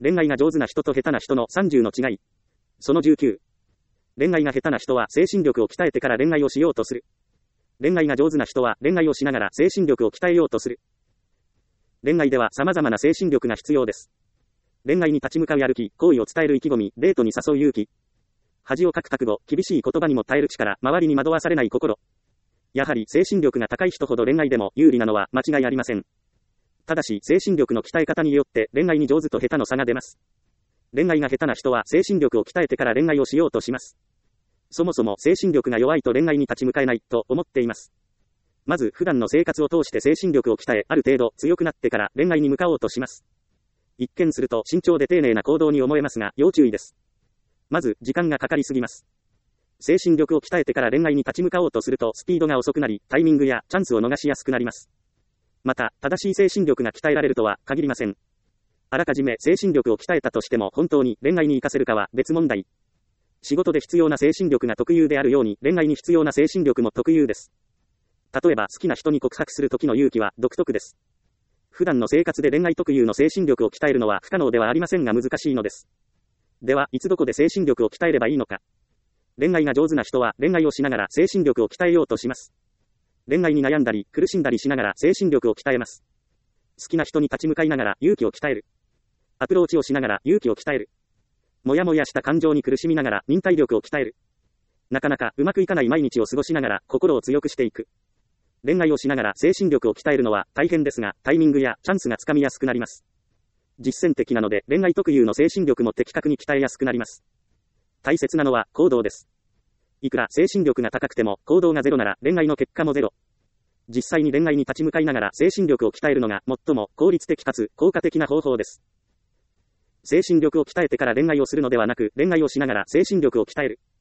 恋愛が上手な人と下手な人の30の違い。その19。恋愛が下手な人は精神力を鍛えてから恋愛をしようとする。恋愛が上手な人は恋愛をしながら精神力を鍛えようとする。恋愛では様々な精神力が必要です。恋愛に立ち向かうやる気、好意を伝える意気込み、デートに誘う勇気。恥をかく覚悟、厳しい言葉にも耐える力、周りに惑わされない心。やはり精神力が高い人ほど恋愛でも有利なのは間違いありません。ただし精神力の鍛え方によって恋愛に上手と下手の差が出ます。恋愛が下手な人は精神力を鍛えてから恋愛をしようとします。そもそも精神力が弱いと恋愛に立ち向かえないと思っています。まず普段の生活を通して精神力を鍛え、ある程度強くなってから恋愛に向かおうとします。一見すると慎重で丁寧な行動に思えますが要注意です。まず時間がかかりすぎます。精神力を鍛えてから恋愛に立ち向かおうとするとスピードが遅くなり、タイミングやチャンスを逃しやすくなります。また、正しい精神力が鍛えられるとは限りません。あらかじめ精神力を鍛えたとしても本当に恋愛に活かせるかは別問題。仕事で必要な精神力が特有であるように恋愛に必要な精神力も特有です。例えば好きな人に告白する時の勇気は独特です。普段の生活で恋愛特有の精神力を鍛えるのは不可能ではありませんが難しいのです。では、いつどこで精神力を鍛えればいいのか。恋愛が上手な人は恋愛をしながら精神力を鍛えようとします。恋愛に悩んだり苦しんだりしながら精神力を鍛えます。好きな人に立ち向かいながら勇気を鍛える。アプローチをしながら勇気を鍛える。もやもやした感情に苦しみながら忍耐力を鍛える。なかなかうまくいかない毎日を過ごしながら心を強くしていく。恋愛をしながら精神力を鍛えるのは大変ですが、タイミングやチャンスがつかみやすくなります。実践的なので恋愛特有の精神力も的確に鍛えやすくなります。大切なのは行動です。いくら精神力が高くても行動がゼロなら恋愛の結果もゼロ。実際に恋愛に立ち向かいながら精神力を鍛えるのが最も効率的かつ効果的な方法です。精神力を鍛えてから恋愛をするのではなく、恋愛をしながら精神力を鍛える。